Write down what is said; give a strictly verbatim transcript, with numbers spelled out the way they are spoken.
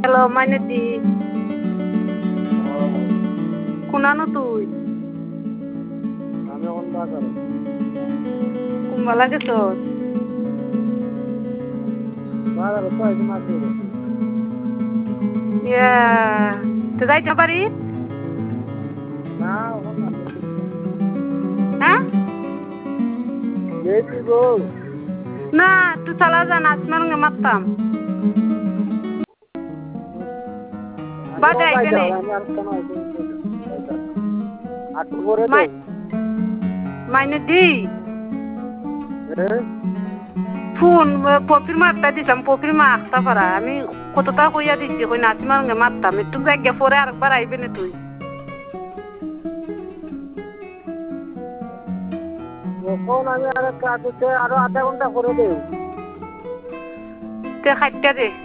hello মাইনেদি কোনানো তুই আমি এখন বাজারে কুম্বালা গেছ বাজারে তো আইসি মাছ দিয়ে গেছি ইয়া তো যাইতে পারি না এখন না হ্যাঁ গেছি গো না তুই চালা যা নাচ মারুঙ্গে মারতাম বাদে আইবে নে আমি আর কেন আইসি আর তো করে দে মাইনেদি হ্যাঁ ফোন পপির মারটা দিছিলাম পপির মা আখতা পারা আমি কতটা কইয়া দিচ্ছি কই নাচ মারুঙ্গে মারতাম একটু জায়গা পরে আরেকবার আইবে না তুই এখন আমি আর কাজ হচ্ছে আরো আধা ঘন্টা করে দেব তে খাইতে দে